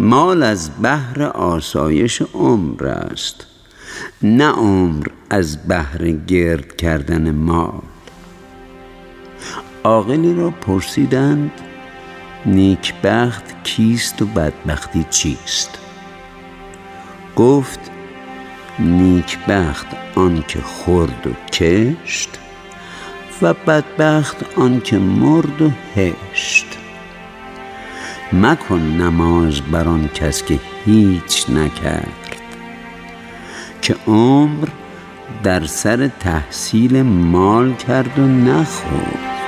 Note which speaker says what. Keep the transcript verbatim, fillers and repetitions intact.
Speaker 1: مال از بهر آسایش عمر است، نه عمر از بهر گرد کردن مال. عاقلی را پرسیدند نیکبخت کیست و بدبختی چیست؟ گفت نیکبخت آن که خورد و کشت و بدبخت آن که مرد و هشت. مکن نماز بر آن کس که هیچ نکرد، که عمر در سر تحصیل مال کرد و نخورد.